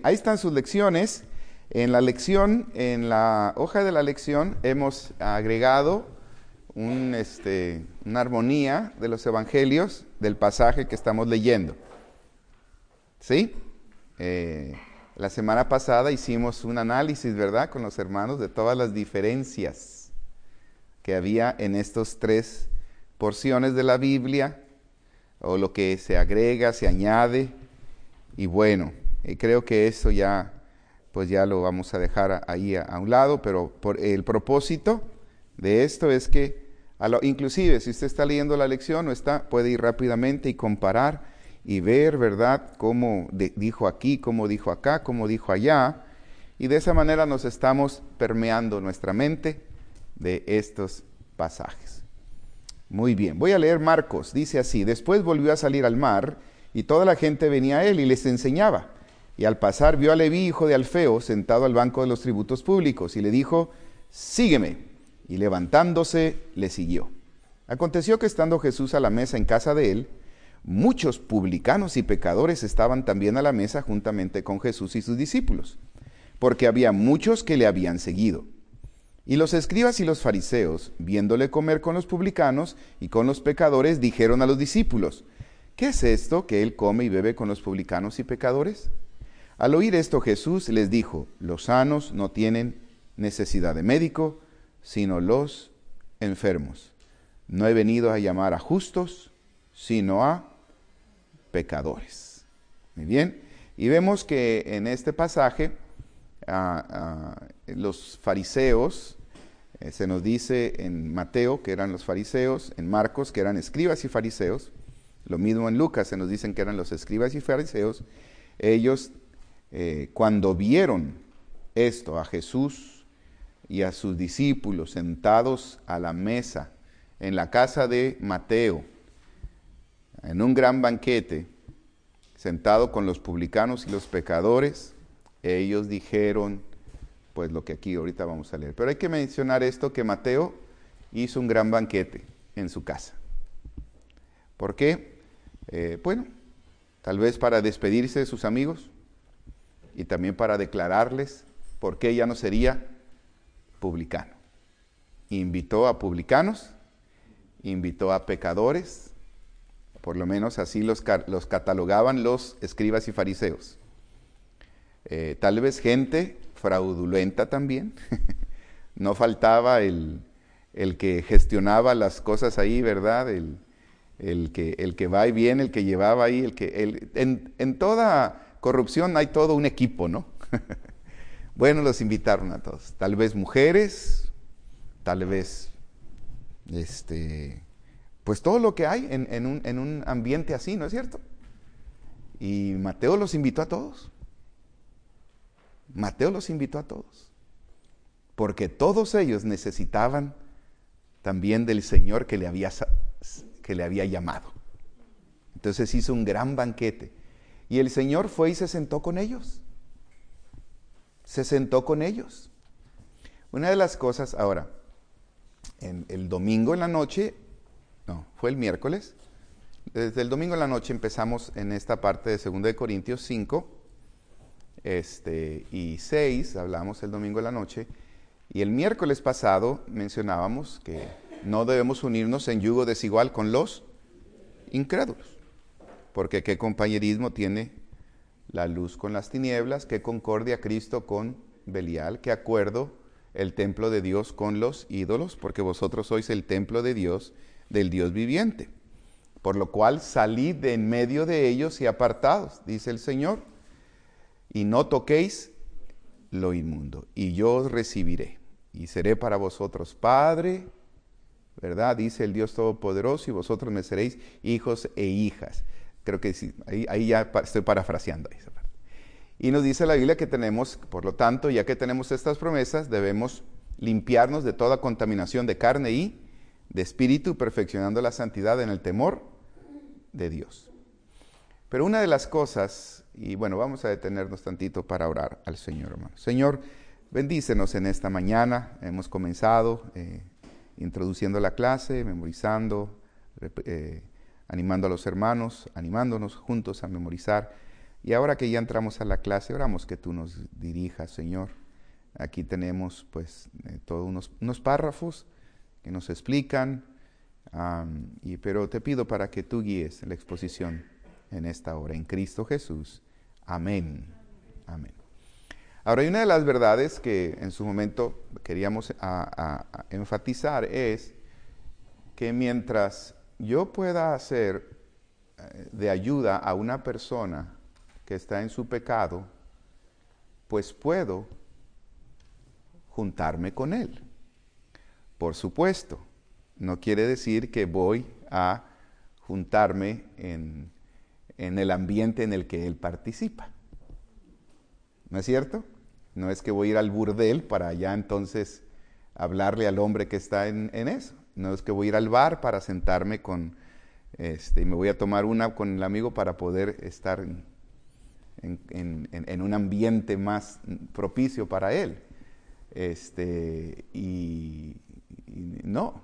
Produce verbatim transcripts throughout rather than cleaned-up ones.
ahí están sus lecciones. En la lección, en la hoja de la lección, hemos agregado un, este, una armonía de los evangelios del pasaje que estamos leyendo. ¿Sí? Eh, la semana pasada hicimos un análisis, ¿verdad?, con los hermanos de todas las diferencias que había en estas tres porciones de la Biblia, o lo que se agrega, se añade, y bueno, eh, creo que eso ya, pues ya lo vamos a dejar ahí a, a un lado, pero por el propósito de esto es que, a lo, inclusive si usted está leyendo la lección o está, puede ir rápidamente y comparar y ver, ¿verdad?, cómo de, dijo aquí, cómo dijo acá, cómo dijo allá, y de esa manera nos estamos permeando nuestra mente de estos pasajes. Muy bien, voy a leer Marcos, dice así: después volvió a salir al mar, y toda la gente venía a él y les enseñaba. Y al pasar vio a Leví, hijo de Alfeo, sentado al banco de los tributos públicos, y le dijo: sígueme. Y levantándose, le siguió. Aconteció que estando Jesús a la mesa en casa de él, muchos publicanos y pecadores estaban también a la mesa juntamente con Jesús y sus discípulos, porque había muchos que le habían seguido. Y los escribas y los fariseos, viéndole comer con los publicanos y con los pecadores, dijeron a los discípulos: ¿qué es esto que él come y bebe con los publicanos y pecadores? Al oír esto, Jesús les dijo: los sanos no tienen necesidad de médico, sino los enfermos. No he venido a llamar a justos, sino a pecadores. Muy bien. Y vemos que en este pasaje uh, uh, los fariseos, eh, se nos dice en Mateo que eran los fariseos, en Marcos que eran escribas y fariseos, lo mismo en Lucas se nos dicen que eran los escribas y fariseos. Ellos Eh, cuando vieron esto, a Jesús y a sus discípulos sentados a la mesa en la casa de Mateo, en un gran banquete, sentado con los publicanos y los pecadores, ellos dijeron, pues lo que aquí ahorita vamos a leer. Pero hay que mencionar esto, que Mateo hizo un gran banquete en su casa. ¿Por qué? Eh, bueno, tal vez para despedirse de sus amigos, y también para declararles por qué ya no sería publicano. Invitó a publicanos, invitó a pecadores, por lo menos así los, los catalogaban los escribas y fariseos. Eh, tal vez gente fraudulenta también, no faltaba el, el que gestionaba las cosas ahí, ¿verdad? El, el, que, el que va y viene, el que llevaba ahí, el que el, en, en toda corrupción hay todo un equipo, ¿no? Bueno, los invitaron a todos. Tal vez mujeres, tal vez, este, pues todo lo que hay en, en, un, en un ambiente así, ¿no es cierto? Y Mateo los invitó a todos. Mateo los invitó a todos. Porque todos ellos necesitaban también del Señor que le había, que le había llamado. Entonces hizo un gran banquete. Y el Señor fue y se sentó con ellos. Se sentó con ellos. Una de las cosas, ahora, en el domingo en la noche, no, fue el miércoles, desde el domingo en la noche empezamos en esta parte de segunda de Corintios cinco este, y seis, hablamos el domingo en la noche, y el miércoles pasado mencionábamos que no debemos unirnos en yugo desigual con los incrédulos. Porque qué compañerismo tiene la luz con las tinieblas, qué concordia Cristo con Belial, qué acuerdo el templo de Dios con los ídolos, porque vosotros sois el templo de Dios, del Dios viviente. Por lo cual salid de en medio de ellos y apartados, dice el Señor, y no toquéis lo inmundo, y yo os recibiré, y seré para vosotros Padre, ¿verdad? Dice el Dios Todopoderoso, y vosotros me seréis hijos e hijas. Creo que sí, ahí, ahí ya estoy parafraseando esa parte. Y nos dice la Biblia que tenemos, por lo tanto, ya que tenemos estas promesas, debemos limpiarnos de toda contaminación de carne y de espíritu, perfeccionando la santidad en el temor de Dios. Pero una de las cosas, y bueno, vamos a detenernos tantito para orar al Señor, hermano. Señor, bendícenos en esta mañana. Hemos comenzado eh, introduciendo la clase, memorizando, eh, animando a los hermanos, animándonos juntos a memorizar. Y ahora que ya entramos a la clase, oramos que tú nos dirijas, Señor. Aquí tenemos pues eh, todos unos, unos párrafos que nos explican, um, y, pero te pido para que tú guíes la exposición en esta hora, en Cristo Jesús. Amén. Amén. Ahora, hay una de las verdades que en su momento queríamos a, a, a enfatizar es que mientras yo pueda ser eh, de ayuda a una persona que está en su pecado, pues puedo juntarme con él. Por supuesto, no quiere decir que voy a juntarme en, en el ambiente en el que él participa. ¿No es cierto? No es que voy a ir al burdel para allá entonces hablarle al hombre que está en, en eso. No es que voy a ir al bar para sentarme con, este, y me voy a tomar una con el amigo para poder estar en, en, en, en un ambiente más propicio para él. Este, y, y no.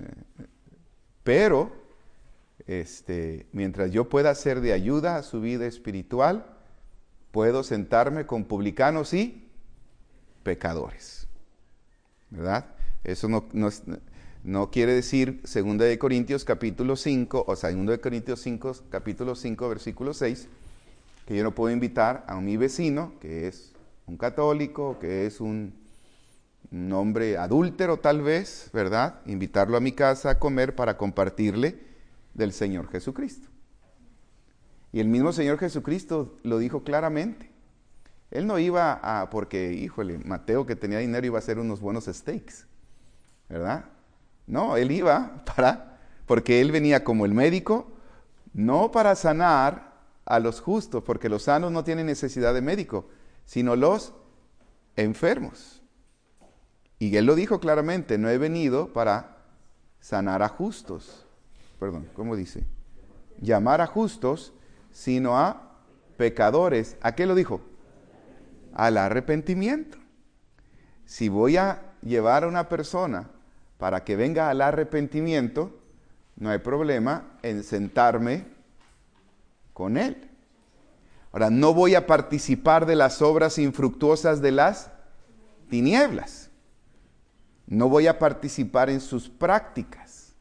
Pero, este, mientras yo pueda ser de ayuda a su vida espiritual, puedo sentarme con publicanos y pecadores, ¿verdad? Eso no, no, no quiere decir segunda de Corintios capítulo cinco, o segunda de Corintios cinco, capítulo cinco, versículo seis, que yo no puedo invitar a mi vecino, que es un católico, que es un, un hombre adúltero tal vez, ¿verdad? Invitarlo a mi casa a comer para compartirle del Señor Jesucristo. Y el mismo Señor Jesucristo lo dijo claramente. Él no iba a, porque, híjole, Mateo que tenía dinero iba a hacer unos buenos steaks, ¿verdad? No, él iba para, porque él venía como el médico, no para sanar a los justos, porque los sanos no tienen necesidad de médico, sino los enfermos. Y él lo dijo claramente, no he venido para sanar a justos, perdón, ¿cómo dice? Llamar a justos, sino a pecadores. ¿A qué lo dijo? Al arrepentimiento. Si voy a llevar a una persona para que venga al arrepentimiento, no hay problema en sentarme con él. Ahora, no voy a participar de las obras infructuosas de las tinieblas. No voy a participar en sus prácticas.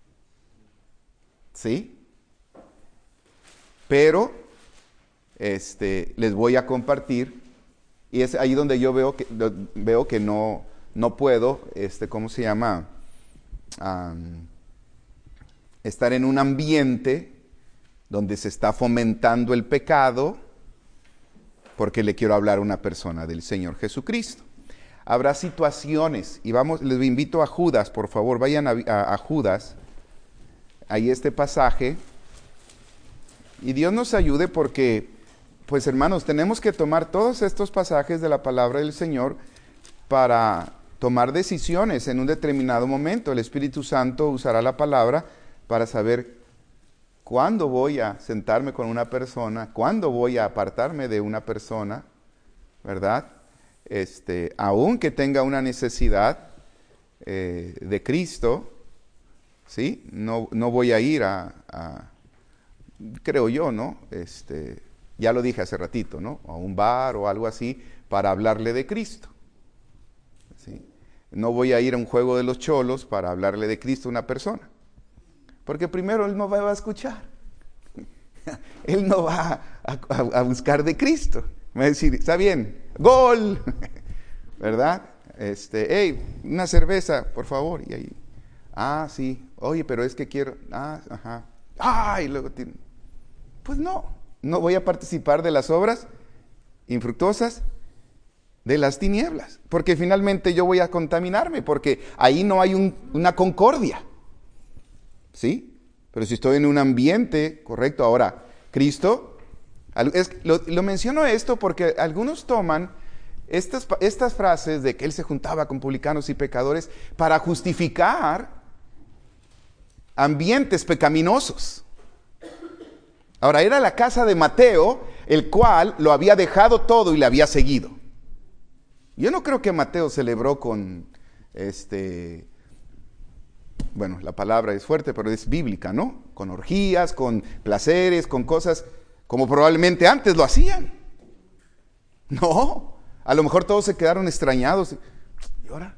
¿Sí? Pero este, les voy a compartir, y es ahí donde yo veo que, veo que no, no puedo, este, ¿cómo se llama? Um, estar en un ambiente donde se está fomentando el pecado, porque le quiero hablar a una persona del Señor Jesucristo. Habrá situaciones, y vamos, les invito a Judas, por favor, vayan a, a, a Judas, ahí este pasaje. Y Dios nos ayude porque, pues hermanos, tenemos que tomar todos estos pasajes de la palabra del Señor para tomar decisiones en un determinado momento. El Espíritu Santo usará la palabra para saber cuándo voy a sentarme con una persona, cuándo voy a apartarme de una persona, ¿verdad? Este, aun que tenga una necesidad eh, de Cristo, ¿sí? No, no voy a ir a... a creo yo, ¿no? Este, ya lo dije hace ratito, ¿no? A un bar o algo así para hablarle de Cristo. ¿Sí? No voy a ir a un juego de los cholos para hablarle de Cristo a una persona. Porque primero él no va a escuchar. Él no va a, a, a buscar de Cristo. Me va a decir, está bien, gol. ¿Verdad? Este, hey, una cerveza, por favor. Y ahí, ah, sí. Oye, pero es que quiero, ah, ajá. Ah, y luego tiene... Pues no, no voy a participar de las obras infructuosas de las tinieblas, porque finalmente yo voy a contaminarme, porque ahí no hay un, una concordia, ¿sí? Pero si estoy en un ambiente correcto, ahora, Cristo, es, lo, lo menciono esto porque algunos toman estas, estas frases de que Él se juntaba con publicanos y pecadores para justificar ambientes pecaminosos. Ahora, era la casa de Mateo, el cual lo había dejado todo y le había seguido. Yo no creo que Mateo celebró con, este, bueno, la palabra es fuerte, pero es bíblica, ¿no? Con orgías, con placeres, con cosas como probablemente antes lo hacían. No, a lo mejor todos se quedaron extrañados. ¿Y ahora?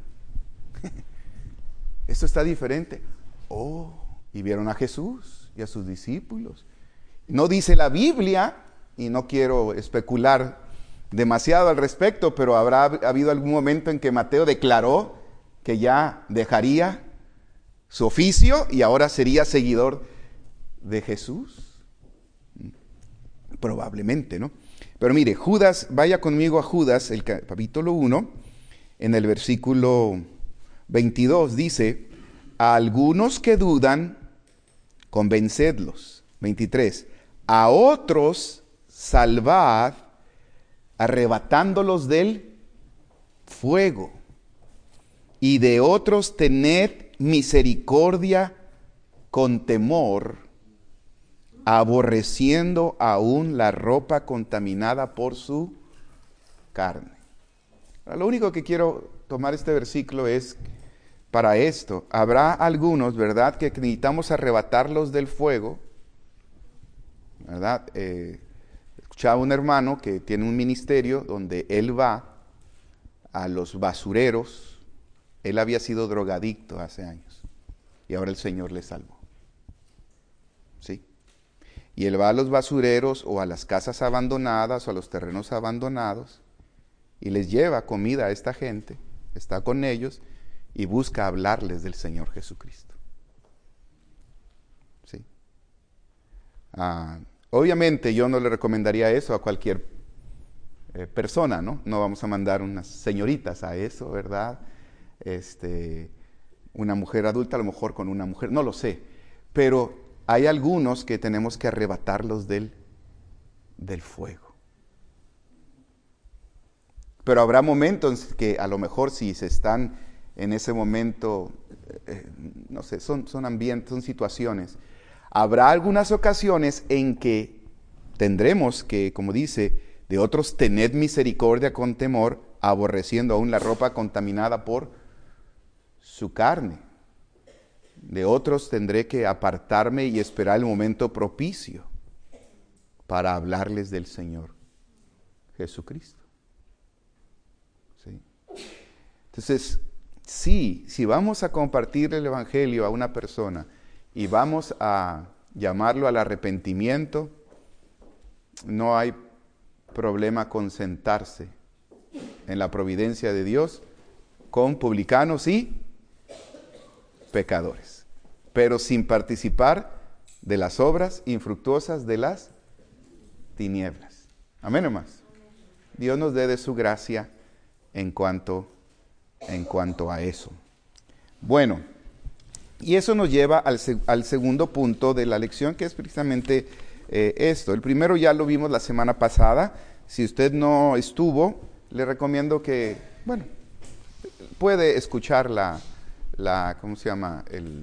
Esto está diferente. Oh, y vieron a Jesús y a sus discípulos. No dice la Biblia, y no quiero especular demasiado al respecto, pero habrá habido algún momento en que Mateo declaró que ya dejaría su oficio y ahora sería seguidor de Jesús. Probablemente, ¿no? Pero mire, Judas, vaya conmigo a Judas, el capítulo uno, en el versículo veintidós, dice: a algunos que dudan, convencedlos. veintitrés, a otros salvad, arrebatándolos del fuego, y de otros tened misericordia con temor, aborreciendo aún la ropa contaminada por su carne. Ahora, lo único que quiero tomar este versículo es para esto. Habrá algunos, ¿verdad?, que necesitamos arrebatarlos del fuego, ¿verdad? Eh, escuchaba un hermano que tiene un ministerio donde él va a los basureros. Él había sido drogadicto hace años y ahora el Señor le salvó. ¿Sí? Y él va a los basureros o a las casas abandonadas o a los terrenos abandonados y les lleva comida a esta gente, está con ellos y busca hablarles del Señor Jesucristo. ¿Sí? Ah, obviamente yo no le recomendaría eso a cualquier eh, persona, ¿no? No vamos a mandar unas señoritas a eso, ¿verdad? Este, una mujer adulta a lo mejor con una mujer, no lo sé, pero hay algunos que tenemos que arrebatarlos del, del fuego. Pero habrá momentos que a lo mejor si se están en ese momento, eh, no sé, son, son ambientes, son situaciones. Habrá algunas ocasiones en que tendremos que, como dice, de otros tened misericordia con temor, aborreciendo aún la ropa contaminada por su carne. De otros tendré que apartarme y esperar el momento propicio para hablarles del Señor Jesucristo. ¿Sí? Entonces, sí, si vamos a compartir el Evangelio a una persona y vamos a llamarlo al arrepentimiento, no hay problema con sentarse en la providencia de Dios con publicanos y pecadores, pero sin participar de las obras infructuosas de las tinieblas. Amén, hermanos. Dios nos dé de su gracia en cuanto, en cuanto a eso. Bueno, y eso nos lleva al, al segundo punto de la lección, que es precisamente eh, esto. El primero ya lo vimos la semana pasada. Si usted no estuvo, le recomiendo que, bueno, puede escuchar la, la ¿cómo se llama? El,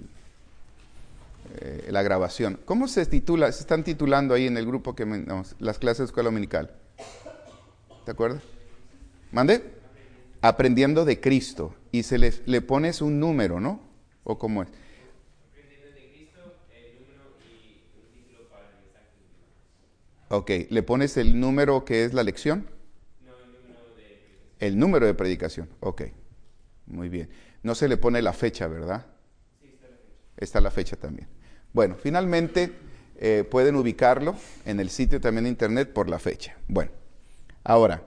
eh, la grabación. ¿Cómo se titula? Se están titulando ahí en el grupo que no, las clases de escuela dominical. ¿Te acuerdas? ¿Mande? Aprendiendo de Cristo. Y se le, le pones un número, ¿no? ¿O cómo es? Aprendiendo de Cristo, el número y un título para el mensaje. Ok, ¿le pones el número que es la lección? No, el número de predicación. El número de predicación, ok. Muy bien. No se le pone la fecha, ¿verdad? Sí, está la fecha. Está la fecha también. Bueno, finalmente eh, pueden ubicarlo en el sitio también de internet por la fecha. Bueno, ahora,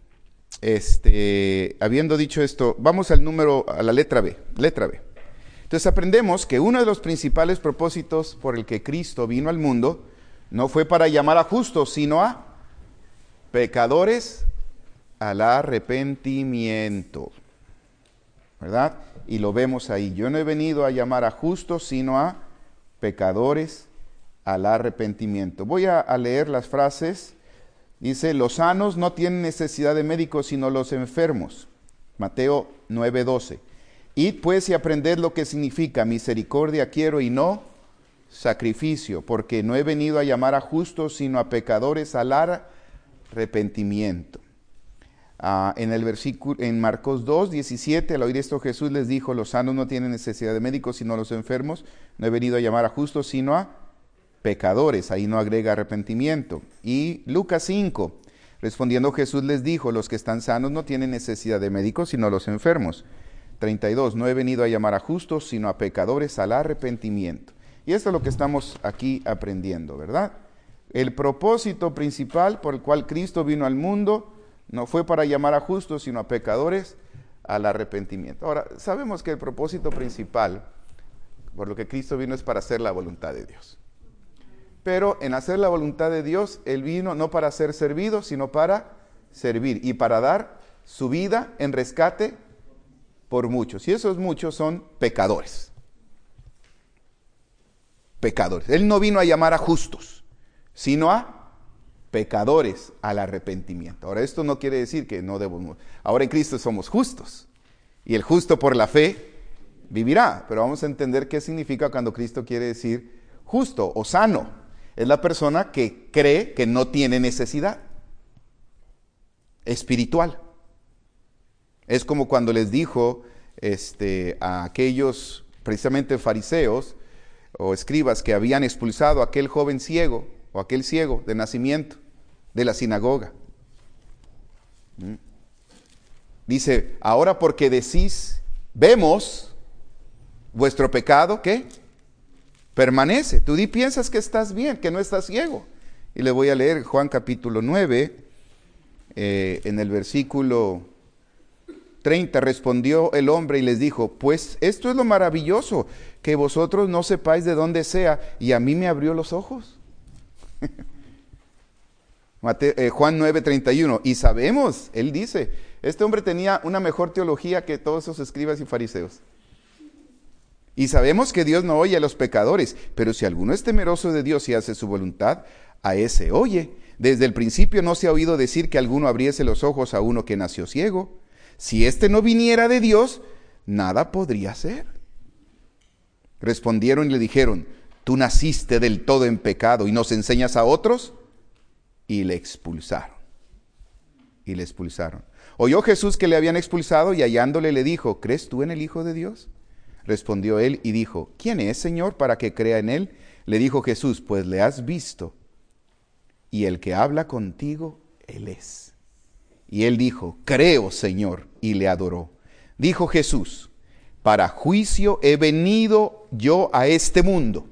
este, habiendo dicho esto, vamos al número, a la letra B. Letra B. Entonces aprendemos que uno de los principales propósitos por el que Cristo vino al mundo no fue para llamar a justos, sino a pecadores al arrepentimiento. ¿Verdad? Y lo vemos ahí. Yo no he venido a llamar a justos, sino a pecadores al arrepentimiento. Voy a, a leer las frases. Dice, los sanos no tienen necesidad de médicos, sino los enfermos. Mateo nueve doce. Id pues y aprended lo que significa misericordia quiero y no sacrificio, porque no he venido a llamar a justos, sino a pecadores al arrepentimiento. Uh, en el versículo, en Marcos dos diecisiete, al oír esto Jesús les dijo, los sanos no tienen necesidad de médicos, sino los enfermos. No he venido a llamar a justos, sino a pecadores. Ahí no agrega arrepentimiento. Y Lucas cinco, Respondiendo Jesús les dijo, los que están sanos no tienen necesidad de médicos, sino los enfermos. treinta y dos, no he venido a llamar a justos, sino a pecadores al arrepentimiento. Y esto es lo que estamos aquí aprendiendo, ¿verdad? El propósito principal por el cual Cristo vino al mundo no fue para llamar a justos, sino a pecadores al arrepentimiento. Ahora, sabemos que el propósito principal por lo que Cristo vino es para hacer la voluntad de Dios. Pero en hacer la voluntad de Dios, Él vino no para ser servido, sino para servir y para dar su vida en rescate por muchos. Y esos muchos son pecadores. Pecadores. Él no vino a llamar a justos, sino a pecadores al arrepentimiento. Ahora, esto no quiere decir que no debemos. Ahora en Cristo somos justos. Y el justo por la fe vivirá. Pero vamos a entender qué significa cuando Cristo quiere decir justo o sano. Es la persona que cree que no tiene necesidad espiritual. Es como cuando les dijo este, a aquellos precisamente fariseos o escribas que habían expulsado a aquel joven ciego o aquel ciego de nacimiento de la sinagoga. ¿Mm? Dice, ahora porque decís, vemos vuestro pecado, ¿qué? Permanece. Tú di piensas que estás bien, que no estás ciego. Y le voy a leer Juan capítulo nueve, eh, en el versículo treinta, respondió el hombre y les dijo, pues esto es lo maravilloso, que vosotros no sepáis de dónde sea, y a mí me abrió los ojos. Mateo, eh, Juan nueve, treinta y uno, y sabemos, él dice, este hombre tenía una mejor teología que todos esos escribas y fariseos. Y sabemos que Dios no oye a los pecadores, pero si alguno es temeroso de Dios y hace su voluntad, a ese oye. Desde el principio no se ha oído decir que alguno abriese los ojos a uno que nació ciego. Si éste no viniera de Dios, nada podría hacer. Respondieron y le dijeron, tú naciste del todo en pecado y nos enseñas a otros. Y le expulsaron. Y le expulsaron. Oyó Jesús que le habían expulsado y hallándole le dijo, ¿crees tú en el Hijo de Dios? Respondió él y dijo, ¿quién es, Señor, para que crea en él? Le dijo Jesús, pues le has visto, y el que habla contigo, él es. Y él dijo, creo, Señor, y le adoró. Dijo Jesús, para juicio he venido yo a este mundo,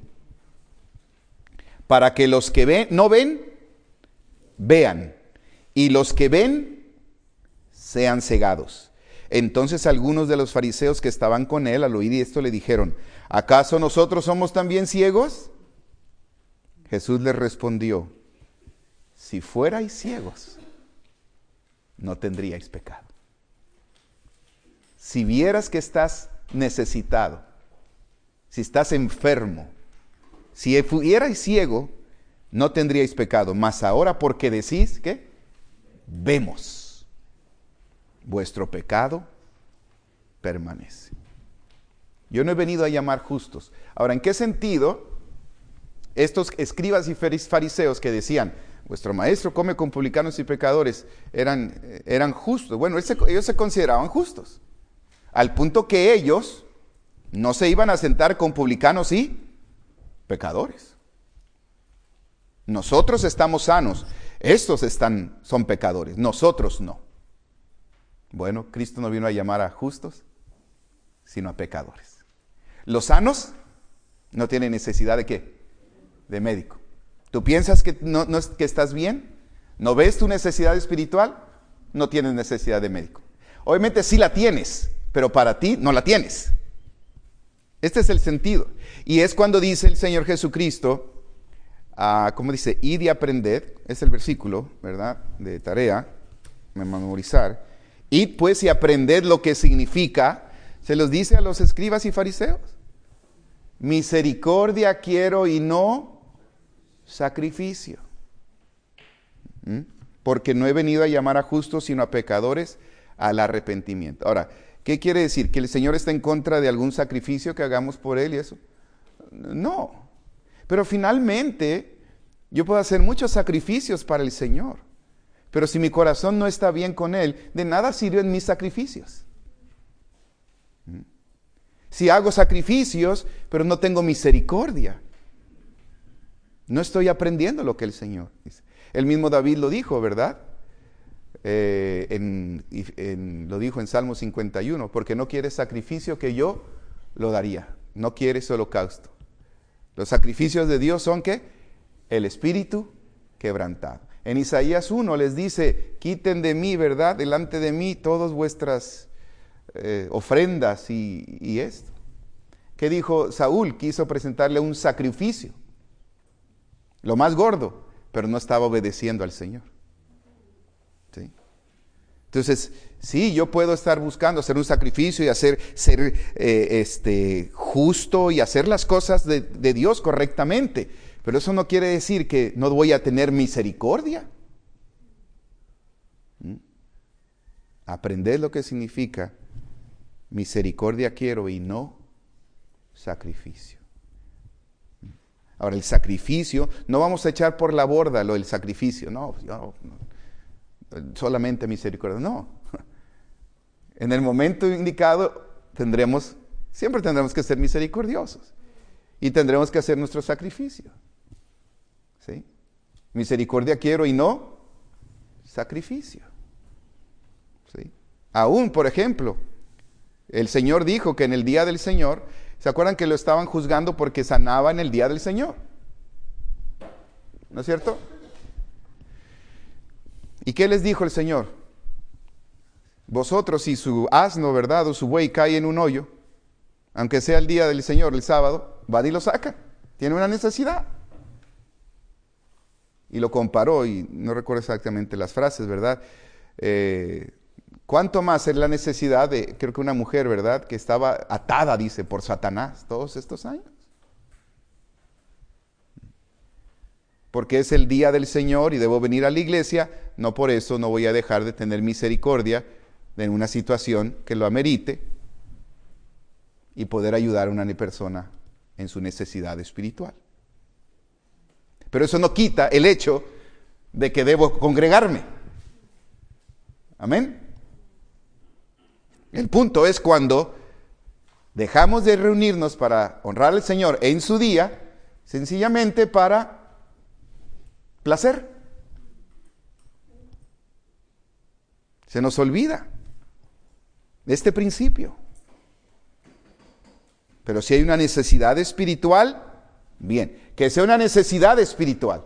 para que los que ven, no ven, vean, y los que ven, sean cegados. Entonces algunos de los fariseos que estaban con él al oír esto le dijeron, ¿acaso nosotros somos también ciegos? Jesús les respondió, si fuerais ciegos, no tendríais pecado. Si vieras que estás necesitado, si estás enfermo, si fuerais ciego, no tendríais pecado. Mas ahora porque decís, ¿qué? Vemos. Vuestro pecado permanece. Yo no he venido a llamar justos. Ahora, ¿en qué sentido estos escribas y fariseos que decían, vuestro maestro come con publicanos y pecadores, eran, eran justos? Bueno, ellos se consideraban justos, al punto que ellos no se iban a sentar con publicanos y pecadores. Nosotros estamos sanos, estos están, son pecadores, nosotros no. Bueno, Cristo no vino a llamar a justos, sino a pecadores. Los sanos no tienen necesidad de ¿qué? De médico. ¿Tú piensas que, no, no, que estás bien? ¿No ves tu necesidad espiritual? No tienes necesidad de médico. Obviamente sí la tienes, pero para ti no la tienes. Este es el sentido. Y es cuando dice el Señor Jesucristo, uh, como dice, id y aprended, es el versículo, ¿verdad? De tarea, memorizar. Id pues y aprended lo que significa, se los dice a los escribas y fariseos. Misericordia quiero y no sacrificio. ¿Mm? Porque no he venido a llamar a justos sino a pecadores al arrepentimiento. Ahora, ¿qué quiere decir? ¿Que el Señor está en contra de algún sacrificio que hagamos por Él y eso? No. Pero finalmente yo puedo hacer muchos sacrificios para el Señor. Pero si mi corazón no está bien con Él, de nada sirven mis sacrificios. Si hago sacrificios, pero no tengo misericordia, no estoy aprendiendo lo que el Señor dice. El mismo David lo dijo, ¿verdad? eh, en, en, lo dijo en Salmo cincuenta y uno, porque no quieres sacrificio que yo lo daría, no quieres holocausto. Los sacrificios de Dios son ¿qué? El espíritu quebrantado. En Isaías uno les dice, quiten de mí, ¿verdad? Delante de mí todas vuestras eh, ofrendas y, y esto. ¿Qué dijo Saúl? Quiso presentarle un sacrificio, lo más gordo, pero no estaba obedeciendo al Señor. ¿Sí? Entonces, sí, yo puedo estar buscando hacer un sacrificio y hacer, ser eh, este, justo y hacer las cosas de, de Dios correctamente. Pero eso no quiere decir que no voy a tener misericordia. ¿Mm? Aprender lo que significa misericordia quiero y no sacrificio. Ahora, el sacrificio, no vamos a echar por la borda lo del sacrificio, no, yo, no, solamente misericordia, no. En el momento indicado tendremos, siempre tendremos que ser misericordiosos y tendremos que hacer nuestro sacrificio. ¿Sí? Misericordia quiero y no sacrificio. ¿Sí? Aún, por ejemplo, el Señor dijo que en el día del Señor, ¿se acuerdan que lo estaban juzgando porque sanaba en el día del Señor? ¿No es cierto? ¿Y qué les dijo el Señor? Vosotros, si su asno, ¿verdad? O su buey cae en un hoyo, aunque sea el día del Señor, el sábado, va y lo saca. Tiene una necesidad. Y lo comparó, y no recuerdo exactamente las frases, ¿verdad? Eh, ¿Cuánto más es la necesidad de, creo que una mujer, ¿verdad? Que estaba atada, dice, por Satanás todos estos años. Porque es el día del Señor y debo venir a la iglesia, no por eso no voy a dejar de tener misericordia en una situación que lo amerite y poder ayudar a una persona en su necesidad espiritual. Pero eso no quita el hecho de que debo congregarme. Amén. El punto es cuando dejamos de reunirnos para honrar al Señor en su día, sencillamente para placer. Se nos olvida este principio. Pero si hay una necesidad espiritual, bien, que sea una necesidad espiritual.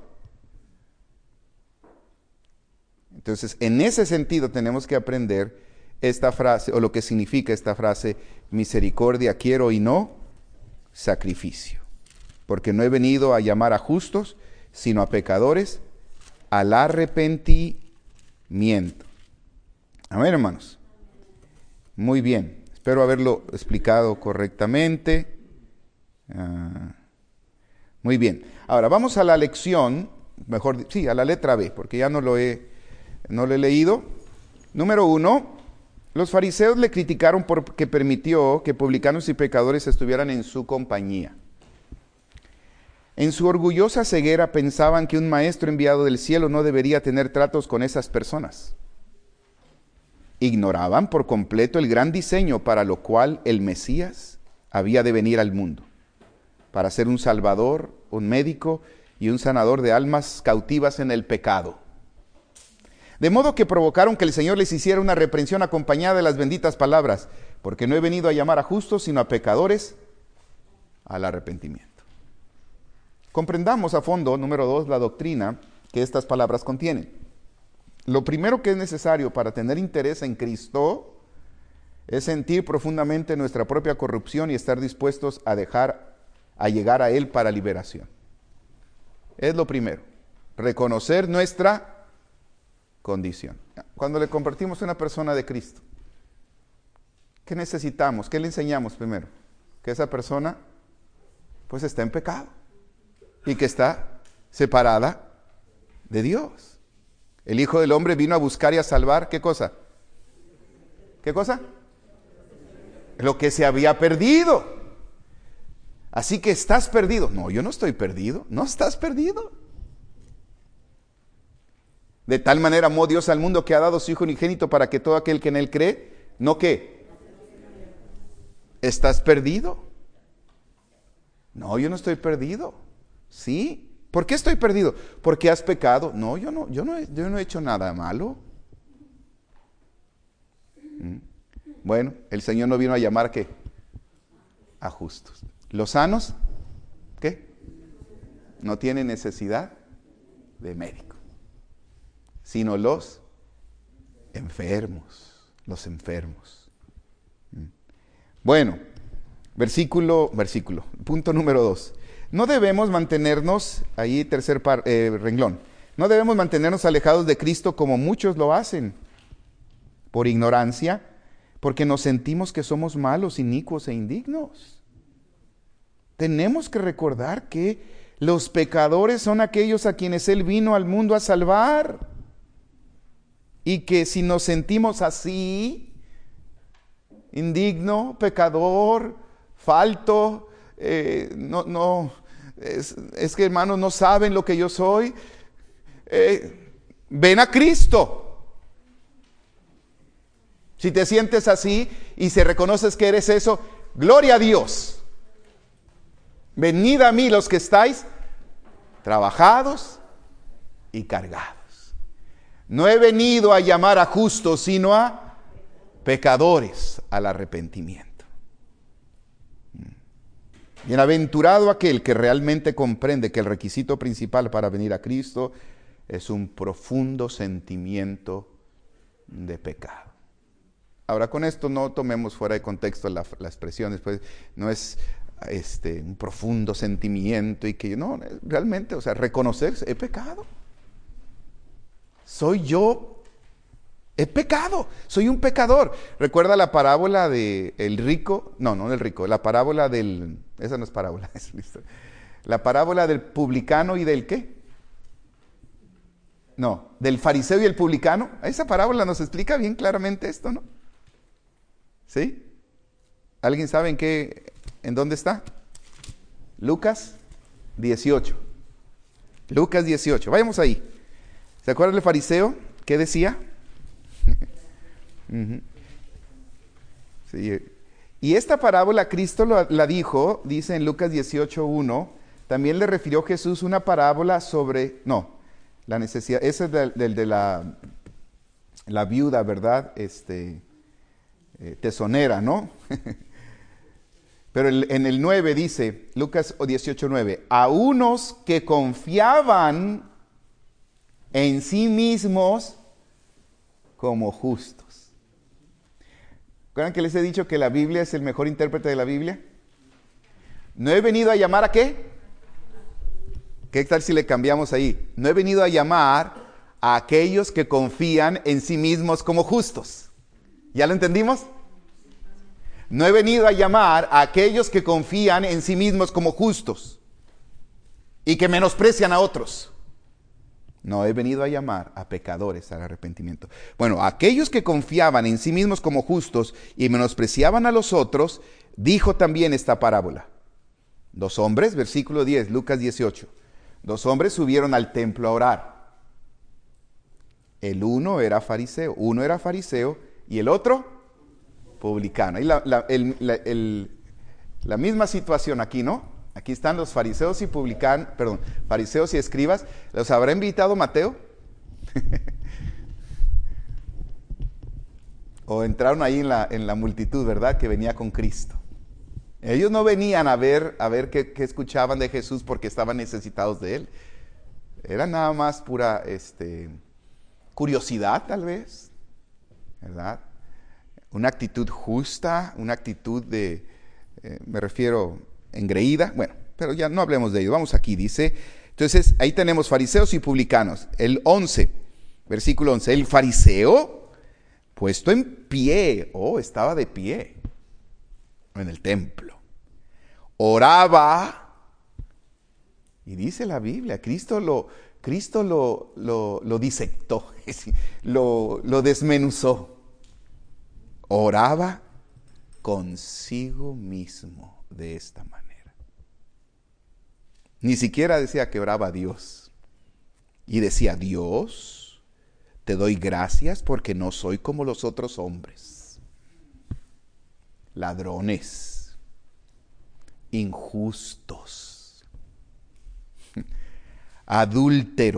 Entonces, en ese sentido tenemos que aprender esta frase, o lo que significa esta frase, misericordia quiero y no sacrificio. Porque no he venido a llamar a justos, sino a pecadores al arrepentimiento. Amén, hermanos. Muy bien, espero haberlo explicado correctamente. Uh, muy bien, ahora vamos a la lección, mejor, sí, a la letra B, porque ya no lo he, no lo he leído. Número uno, los fariseos le criticaron porque permitió que publicanos y pecadores estuvieran en su compañía. En su orgullosa ceguera pensaban que un maestro enviado del cielo no debería tener tratos con esas personas. Ignoraban por completo el gran diseño para lo cual el Mesías había de venir al mundo, para ser un salvador, un médico y un sanador de almas cautivas en el pecado. De modo que provocaron que el Señor les hiciera una reprensión acompañada de las benditas palabras, porque no he venido a llamar a justos, sino a pecadores al arrepentimiento. Comprendamos a fondo, número dos, la doctrina que estas palabras contienen. Lo primero que es necesario para tener interés en Cristo es sentir profundamente nuestra propia corrupción y estar dispuestos a dejar, a llegar a Él para liberación. Es lo primero, reconocer nuestra condición. Cuando le compartimos a una persona de Cristo, ¿qué necesitamos? ¿Qué le enseñamos primero? Que esa persona pues está en pecado y que está separada de Dios. El Hijo del Hombre vino a buscar y a salvar, ¿qué cosa? ¿Qué cosa? Lo que se había perdido. Así que estás perdido. No, yo no estoy perdido. No estás perdido. De tal manera amó Dios al mundo que ha dado su Hijo unigénito para que todo aquel que en Él cree, ¿no qué? ¿Estás perdido? No, yo no estoy perdido. ¿Sí? ¿Por qué estoy perdido? ¿Porque has pecado? No, yo no, yo no, he, yo no he hecho nada malo. Bueno, el Señor no vino a llamar, ¿qué? A justos. Los sanos, ¿qué? No tienen necesidad de médico, sino los enfermos, los enfermos. Bueno, versículo, versículo, punto número dos. No debemos mantenernos, ahí tercer par, eh, renglón, no debemos mantenernos alejados de Cristo como muchos lo hacen, por ignorancia, porque nos sentimos que somos malos, inicuos e indignos. Tenemos que recordar que los pecadores son aquellos a quienes Él vino al mundo a salvar. Y que si nos sentimos así, indigno, pecador, falto, eh, no, no, es, es que hermanos no saben lo que yo soy, eh, ven a Cristo. Si te sientes así y se reconoces que eres eso, gloria a Dios. Venid a mí los que estáis trabajados y cargados. No he venido a llamar a justos, sino a pecadores al arrepentimiento. Bienaventurado aquel que realmente comprende que el requisito principal para venir a Cristo es un profundo sentimiento de pecado. Ahora, con esto no tomemos fuera de contexto la, la expresión, después no es este, un profundo sentimiento y que no, realmente, o sea, reconocer, he pecado. Soy yo, he pecado, soy un pecador. ¿Recuerda la parábola de el rico? No, no del rico, la parábola del, esa no es parábola, es listo. La parábola del publicano y del ¿qué? No, del fariseo y el publicano. Esa parábola nos explica bien claramente esto, ¿no? ¿Sí? ¿Alguien sabe en qué, en dónde está? Lucas dieciocho. Lucas dieciocho, vayamos ahí. ¿Se acuerdan del fariseo? ¿Qué decía? uh-huh. Sí. Y esta parábola Cristo lo, la dijo, dice en Lucas dieciocho uno, también le refirió Jesús una parábola sobre, no, la necesidad, ese es del, del de la, la viuda, ¿verdad? Este, eh, tesonera, ¿no? Pero el, en el nueve dice, Lucas dieciocho nueve, a unos que confiaban en sí mismos como justos. ¿Recuerdan que les he dicho que la Biblia es el mejor intérprete de la Biblia? No he venido a llamar a ¿qué? ¿Qué tal si le cambiamos ahí? No he venido a llamar a aquellos que confían en sí mismos como justos. ¿Ya lo entendimos? No he venido a llamar a aquellos que confían en sí mismos como justos y que menosprecian a otros. No, he venido a llamar a pecadores al arrepentimiento. Bueno, aquellos que confiaban en sí mismos como justos y menospreciaban a los otros, dijo también esta parábola. Dos hombres, versículo diez, Lucas dieciocho. Dos hombres subieron al templo a orar. El uno era fariseo, uno era fariseo y el otro publicano. Y la, la, el, la, el, la misma situación aquí, ¿no? Aquí están los fariseos y publicanos, perdón, fariseos y escribas. ¿Los habrá invitado Mateo? O entraron ahí en la, en la multitud, ¿verdad? Que venía con Cristo. Ellos no venían a ver, a ver qué, qué escuchaban de Jesús porque estaban necesitados de Él. Era nada más pura este, curiosidad, tal vez, ¿verdad? Una actitud justa, una actitud de, eh, me refiero, engreída. Bueno, pero ya no hablemos de ello. Vamos aquí, dice. Entonces, ahí tenemos fariseos y publicanos. El once, versículo once. El fariseo, puesto en pie, oh, estaba de pie en el templo. Oraba, y dice la Biblia, Cristo lo, Cristo lo, lo, lo disectó, lo, lo desmenuzó. Oraba consigo mismo de esta manera. Ni siquiera decía que oraba a Dios. Y decía, Dios, te doy gracias porque no soy como los otros hombres. Ladrones, injustos,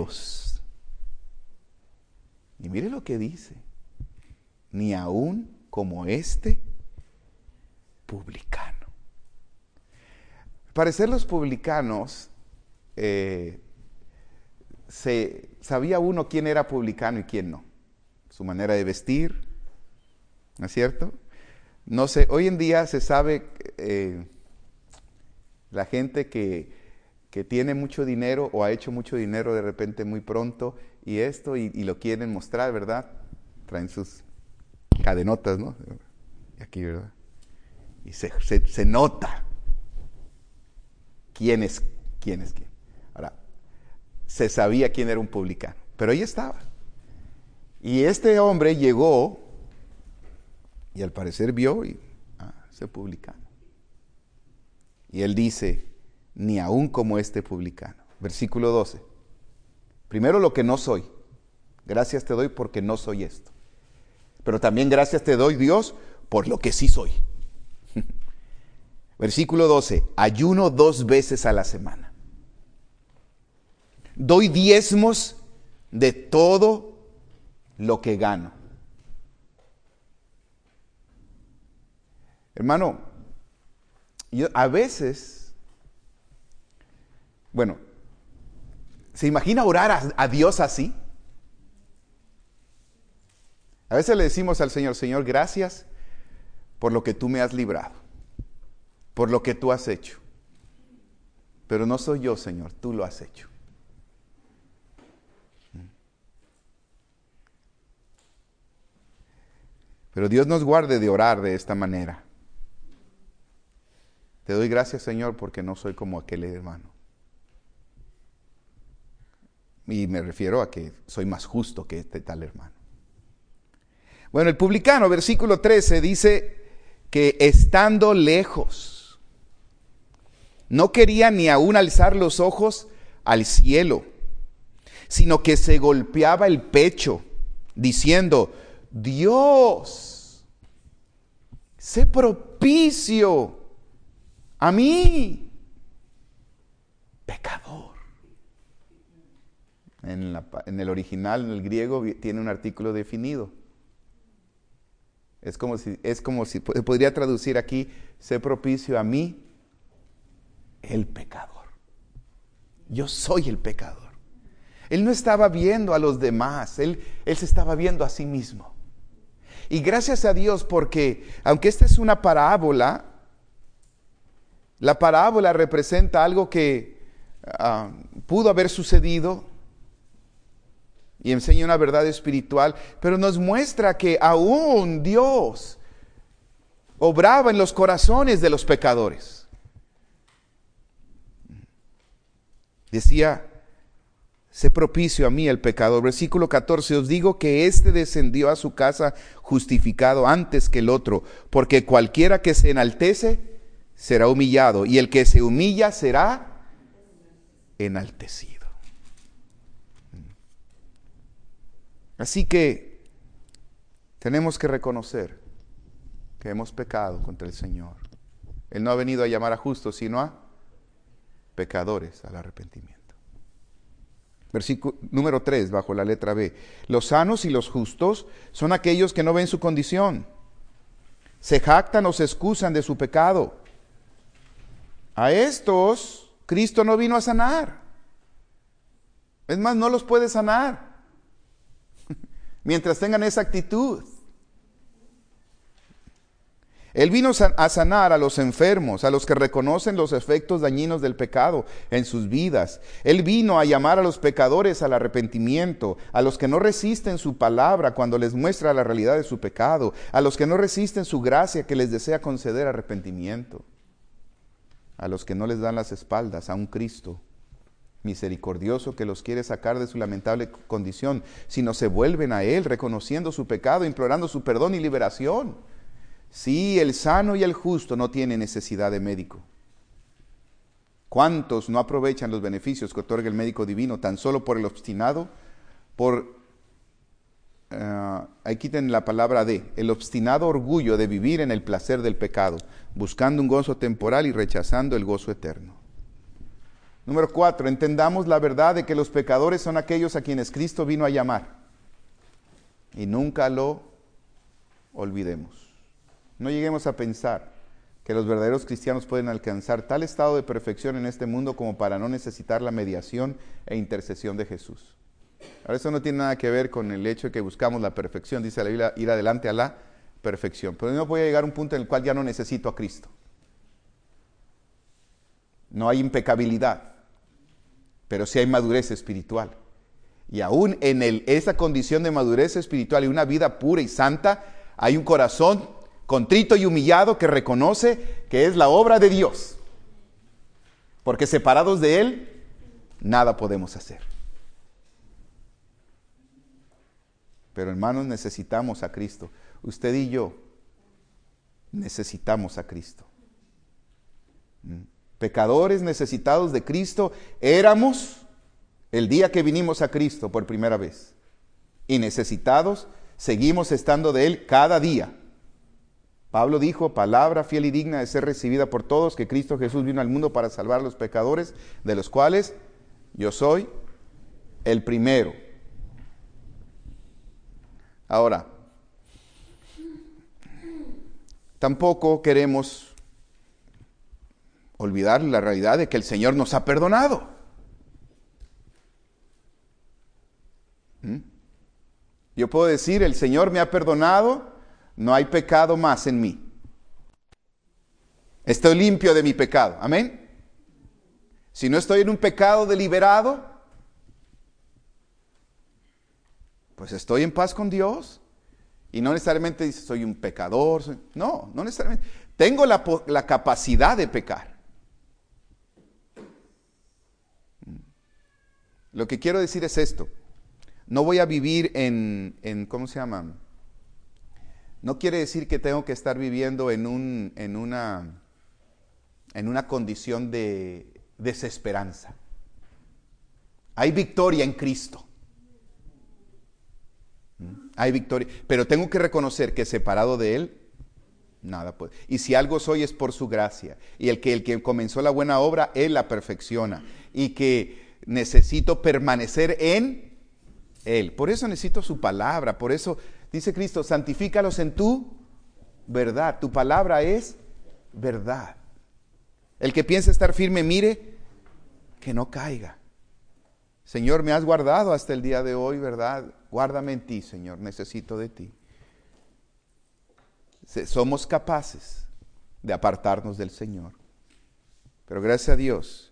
adúlteros. Y mire lo que dice. Ni aún como este publicano. Al parecer los publicanos, eh, se, sabía uno quién era publicano y quién no. Su manera de vestir, ¿no es cierto? No sé, hoy en día se sabe, eh, la gente que, que tiene mucho dinero o ha hecho mucho dinero de repente muy pronto y esto, y, y lo quieren mostrar, ¿verdad? Traen sus cadenotas, ¿no? Aquí, ¿verdad? Y se, se, se nota quién es quién es quién. Ahora, se sabía quién era un publicano, pero ahí estaba. Y este hombre llegó y al parecer vio y ah, ese publicano. Y él dice, ni aún como este publicano. Versículo doce. Primero lo que no soy. Gracias te doy porque no soy esto. Pero también gracias te doy, Dios, por lo que sí soy. Versículo doce. Ayuno dos veces a la semana. Doy diezmos de todo lo que gano. Hermano, yo a veces, bueno, ¿se imagina orar a, a Dios así? A veces le decimos al Señor, Señor, gracias por lo que tú me has librado, por lo que tú has hecho. Pero no soy yo, Señor, tú lo has hecho. Pero Dios nos guarde de orar de esta manera. Te doy gracias, Señor, porque no soy como aquel hermano. Y me refiero a que soy más justo que este tal hermano. Bueno, el publicano, versículo trece, dice que estando lejos, no quería ni aún alzar los ojos al cielo, sino que se golpeaba el pecho, diciendo, Dios, sé propicio a mí, pecador. En, la, en el original, en el griego, tiene un artículo definido. Es como si, es como si podría traducir aquí, sé propicio a mí, el pecador. Yo soy el pecador. Él no estaba viendo a los demás, él, él se estaba viendo a sí mismo. Y gracias a Dios porque, aunque esta es una parábola, la parábola representa algo que uh, pudo haber sucedido y enseña una verdad espiritual, pero nos muestra que aún Dios obraba en los corazones de los pecadores. Decía, sé propicio a mí el pecador. Versículo catorce, os digo que éste descendió a su casa justificado antes que el otro, porque cualquiera que se enaltece será humillado, y el que se humilla será enaltecido. Así que tenemos que reconocer que hemos pecado contra el Señor. Él no ha venido a llamar a justos, sino a pecadores al arrepentimiento. Versículo número tres, bajo la letra B. Los sanos y los justos son aquellos que no ven su condición, se jactan o se excusan de su pecado. A estos Cristo no vino a sanar. Es más, no los puede sanar mientras tengan esa actitud. Él vino a sanar a los enfermos, a los que reconocen los efectos dañinos del pecado en sus vidas. Él vino a llamar a los pecadores al arrepentimiento, a los que no resisten su palabra cuando les muestra la realidad de su pecado, a los que no resisten su gracia que les desea conceder arrepentimiento, a los que no les dan las espaldas a un Cristo misericordioso que los quiere sacar de su lamentable condición, sino se vuelven a Él reconociendo su pecado, implorando su perdón y liberación. Sí, el sano y el justo no tienen necesidad de médico. ¿Cuántos no aprovechan los beneficios que otorga el médico divino tan solo por el obstinado, por, uh, ahí quiten la palabra de, el obstinado orgullo de vivir en el placer del pecado, buscando un gozo temporal y rechazando el gozo eterno? Número cuatro, entendamos la verdad de que los pecadores son aquellos a quienes Cristo vino a llamar y nunca lo olvidemos. No lleguemos a pensar que los verdaderos cristianos pueden alcanzar tal estado de perfección en este mundo como para no necesitar la mediación e intercesión de Jesús. Ahora, eso no tiene nada que ver con el hecho de que buscamos la perfección, dice la Biblia, ir adelante a la perfección. Pero no voy a llegar a un punto en el cual ya no necesito a Cristo. No hay impecabilidad, pero sí hay madurez espiritual. Y aún en el, esa condición de madurez espiritual y una vida pura y santa, hay un corazón contrito y humillado que reconoce que es la obra de Dios. Porque separados de Él, nada podemos hacer. Pero hermanos, necesitamos a Cristo. Usted y yo necesitamos a Cristo. Pecadores necesitados de Cristo éramos el día que vinimos a Cristo por primera vez. Y necesitados seguimos estando de Él cada día. Pablo dijo, palabra fiel y digna de ser recibida por todos, que Cristo Jesús vino al mundo para salvar a los pecadores, de los cuales yo soy el primero. Ahora, tampoco queremos olvidar la realidad de que el Señor nos ha perdonado. ¿Mm? Yo puedo decir, el Señor me ha perdonado, no hay pecado más en mí. Estoy limpio de mi pecado. Amén. Si no estoy en un pecado deliberado, pues estoy en paz con Dios. Y no necesariamente dice, soy un pecador. Soy... No, no necesariamente. Tengo la, la capacidad de pecar. Lo que quiero decir es esto. No voy a vivir en, en ¿cómo se llama? No quiere decir que tengo que estar viviendo en, un, en, una, en una condición de desesperanza. Hay victoria en Cristo. Hay victoria, pero tengo que reconocer que separado de Él, nada puede. Y si algo soy es por su gracia. Y el que, el que comenzó la buena obra, Él la perfecciona. Y que necesito permanecer en Él. Por eso necesito su palabra. Por eso dice Cristo, santifícalos en tu verdad. Tu palabra es verdad. El que piensa estar firme, mire que no caiga. Señor, me has guardado hasta el día de hoy, ¿verdad? Guárdame en ti, Señor, necesito de ti. Somos capaces de apartarnos del Señor. Pero gracias a Dios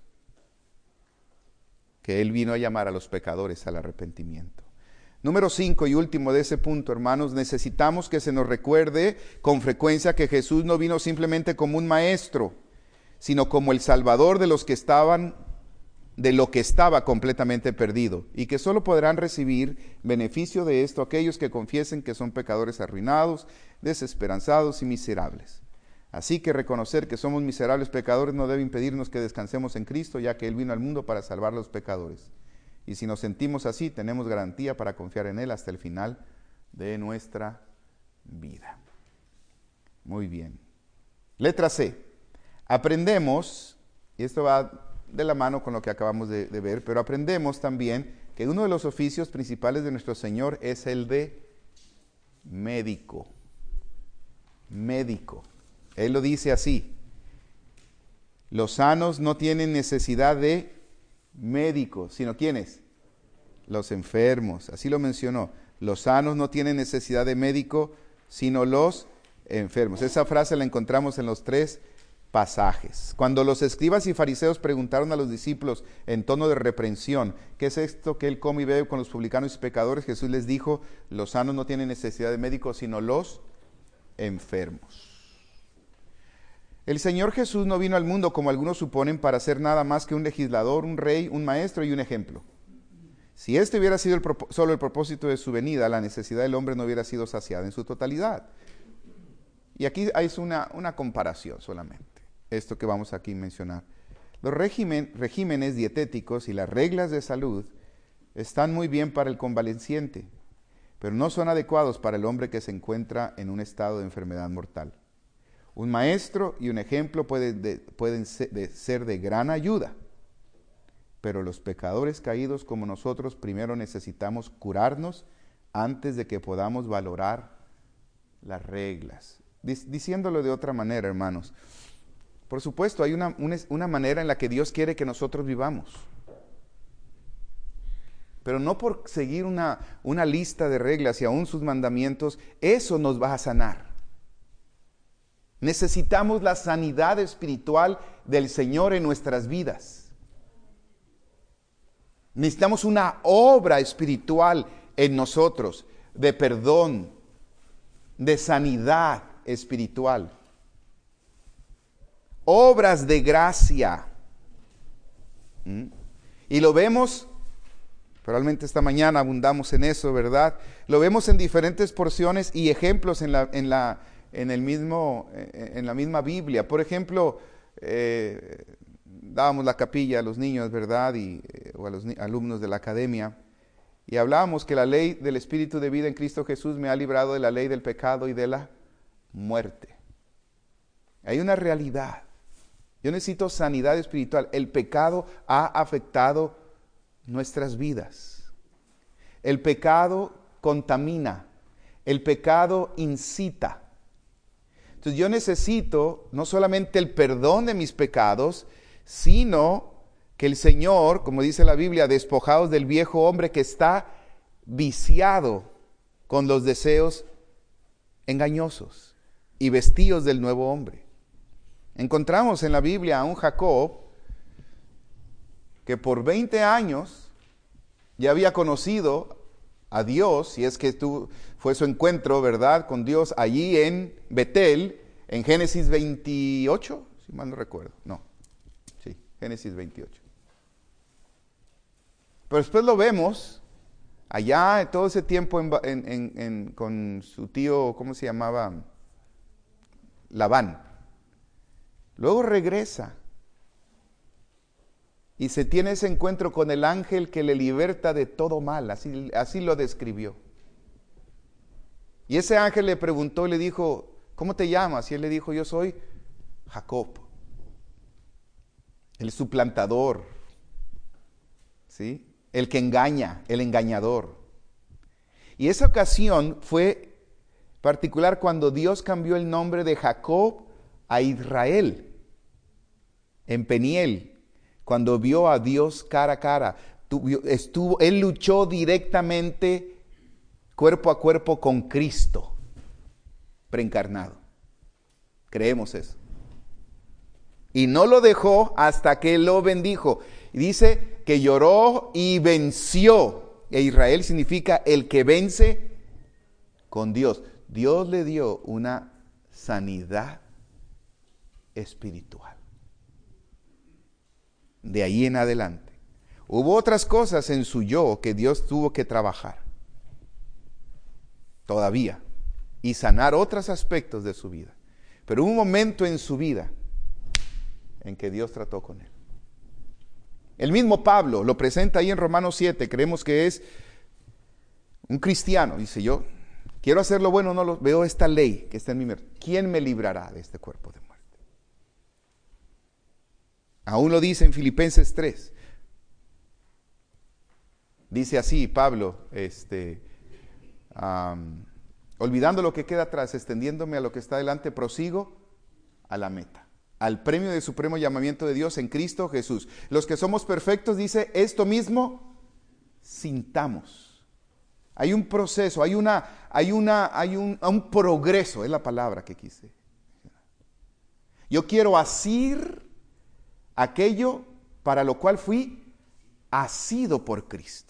que Él vino a llamar a los pecadores al arrepentimiento. Número cinco y último de ese punto, hermanos, necesitamos que se nos recuerde con frecuencia que Jesús no vino simplemente como un maestro, sino como el Salvador de los que estaban de lo que estaba completamente perdido, y que solo podrán recibir beneficio de esto aquellos que confiesen que son pecadores arruinados, desesperanzados y miserables. Así que reconocer que somos miserables pecadores no debe impedirnos que descansemos en Cristo, ya que Él vino al mundo para salvar a los pecadores. Y si nos sentimos así, tenemos garantía para confiar en Él hasta el final de nuestra vida. Muy bien. Letra C. Aprendemos, y esto va de la mano con lo que acabamos de, de ver, pero aprendemos también que uno de los oficios principales de nuestro Señor es el de médico. Médico. Él lo dice así: los sanos no tienen necesidad de médico, sino ¿quiénes? Los enfermos. Así lo mencionó. Los sanos no tienen necesidad de médico, sino los enfermos. Esa frase la encontramos en los tres pasajes. Cuando los escribas y fariseos preguntaron a los discípulos en tono de reprensión, ¿qué es esto que Él come y bebe con los publicanos y pecadores? Jesús les dijo, los sanos no tienen necesidad de médico, sino los enfermos. El Señor Jesús no vino al mundo, como algunos suponen, para ser nada más que un legislador, un rey, un maestro y un ejemplo. Si este hubiera sido el solo el propósito de su venida, la necesidad del hombre no hubiera sido saciada en su totalidad. Y aquí hay una, una comparación solamente. Esto que vamos aquí a mencionar. Los régimen, regímenes dietéticos y las reglas de salud están muy bien para el convaleciente, pero no son adecuados para el hombre que se encuentra en un estado de enfermedad mortal. Un maestro y un ejemplo pueden, de, pueden ser, de, ser de gran ayuda, pero los pecadores caídos como nosotros primero necesitamos curarnos antes de que podamos valorar las reglas. Dic- diciéndolo de otra manera, hermanos. Por supuesto, hay una, una, una manera en la que Dios quiere que nosotros vivamos. Pero no por seguir una, una lista de reglas y aún sus mandamientos, eso nos va a sanar. Necesitamos la sanidad espiritual del Señor en nuestras vidas. Necesitamos una obra espiritual en nosotros, de perdón, de sanidad espiritual. Obras de gracia. ¿Mm? Y lo vemos, probablemente esta mañana abundamos en eso, ¿verdad? Lo vemos en diferentes porciones y ejemplos en la, en la, en el mismo, en la misma Biblia. Por ejemplo, eh, dábamos la capilla a los niños, ¿verdad? Y, eh, o a los ni- alumnos de la academia. Y hablábamos que la ley del Espíritu de vida en Cristo Jesús me ha librado de la ley del pecado y de la muerte. Hay una realidad. Yo necesito sanidad espiritual. El pecado ha afectado nuestras vidas. El pecado contamina. El pecado incita. Entonces yo necesito no solamente el perdón de mis pecados, sino que el Señor, como dice la Biblia, despojados del viejo hombre que está viciado con los deseos engañosos y vestidos del nuevo hombre. Encontramos en la Biblia a un Jacob que por veinte años ya había conocido a Dios, y es que tú, fue su encuentro, ¿verdad?, con Dios allí en Betel, en Génesis veintiocho, si mal no recuerdo, no, sí, Génesis veintiocho. Pero después lo vemos allá todo ese tiempo en, en, en, en, con su tío, ¿cómo se llamaba? Labán. Luego regresa y se tiene ese encuentro con el ángel que le liberta de todo mal, así, así lo describió. Y ese ángel le preguntó y le dijo, ¿cómo te llamas? Y él le dijo, yo soy Jacob, el suplantador, ¿sí?, el que engaña, el engañador. Y esa ocasión fue particular cuando Dios cambió el nombre de Jacob a Israel, en Peniel, cuando vio a Dios cara a cara. Estuvo, él luchó directamente, cuerpo a cuerpo con Cristo, preencarnado. Creemos eso. Y no lo dejó hasta que lo bendijo. Y dice que lloró y venció. E Israel significa el que vence con Dios. Dios le dio una sanidad espiritual. De ahí en adelante. Hubo otras cosas en su yo que Dios tuvo que trabajar. Todavía. Y sanar otros aspectos de su vida. Pero hubo un momento en su vida en que Dios trató con él. El mismo Pablo lo presenta ahí en Romanos siete. Creemos que es un cristiano. Dice, yo quiero hacer lo bueno, no lo veo esta ley que está en mi mente. ¿Quién me librará de este cuerpo de muerte? Aún lo dice en Filipenses tres. Dice así Pablo, este, um, olvidando lo que queda atrás, extendiéndome a lo que está delante, prosigo a la meta, al premio del supremo llamamiento de Dios en Cristo Jesús. Los que somos perfectos, dice, esto mismo sintamos. Hay un proceso, hay una, hay una, hay un, un progreso, es la palabra que quise. Yo quiero asir aquello para lo cual fui asido por Cristo.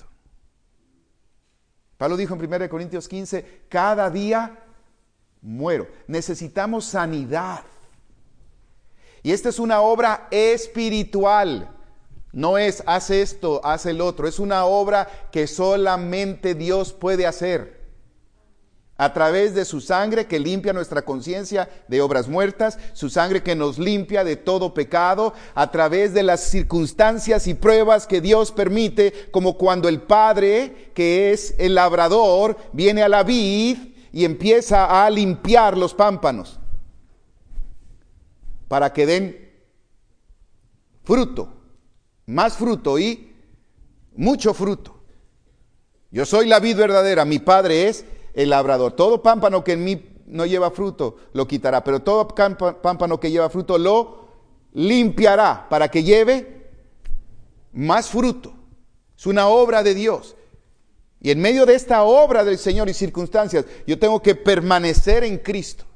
Pablo dijo en primera Corintios quince, cada día muero. Necesitamos sanidad. Y esta es una obra espiritual. No es, haz esto, haz el otro. Es una obra que solamente Dios puede hacer. A través de su sangre que limpia nuestra conciencia de obras muertas, su sangre que nos limpia de todo pecado, a través de las circunstancias y pruebas que Dios permite, como cuando el padre, que es el labrador, viene a la vid y empieza a limpiar los pámpanos para que den fruto, más fruto y mucho fruto. Yo soy la vid verdadera, mi padre es el labrador. Todo pámpano que en mí no lleva fruto, lo quitará. Pero todo pámpano que lleva fruto lo limpiará para que lleve más fruto. Es una obra de Dios. Y en medio de esta obra del Señor y circunstancias, yo tengo que permanecer en Cristo.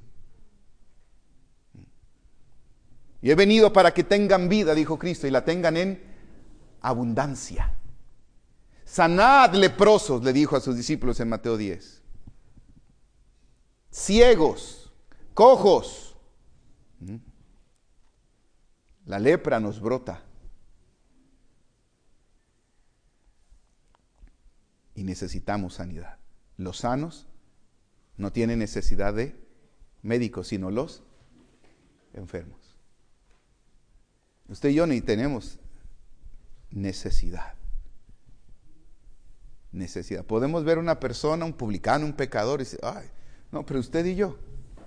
Y he venido para que tengan vida, dijo Cristo, y la tengan en abundancia. Sanad leprosos, le dijo a sus discípulos en Mateo diez. Ciegos, cojos. La lepra nos brota. Y necesitamos sanidad. Los sanos no tienen necesidad de médicos, sino los enfermos. Usted y yo ni tenemos necesidad. Necesidad. Podemos ver una persona, un publicano, un pecador y decir, ay, no, pero usted y yo.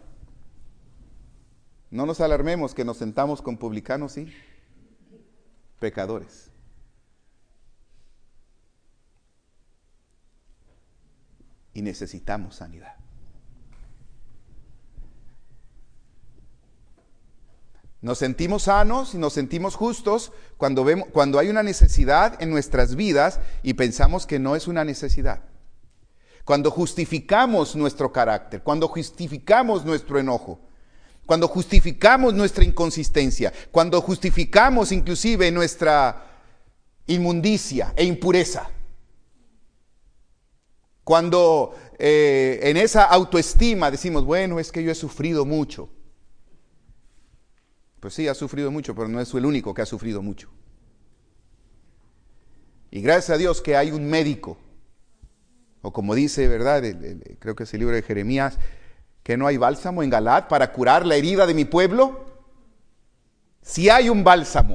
No nos alarmemos que nos sentamos con publicanos y pecadores. Y necesitamos sanidad. Nos sentimos sanos y nos sentimos justos cuando vemos, cuando hay una necesidad en nuestras vidas y pensamos que no es una necesidad. Cuando justificamos nuestro carácter, cuando justificamos nuestro enojo, cuando justificamos nuestra inconsistencia, cuando justificamos inclusive nuestra inmundicia e impureza. Cuando eh, en esa autoestima decimos, bueno, es que yo he sufrido mucho. Pues sí, ha sufrido mucho, pero no es el único que ha sufrido mucho. Y gracias a Dios que hay un médico, o como dice, ¿verdad? El, el, creo que es el libro de Jeremías, que no hay bálsamo en Galaad para curar la herida de mi pueblo. Sí hay un bálsamo.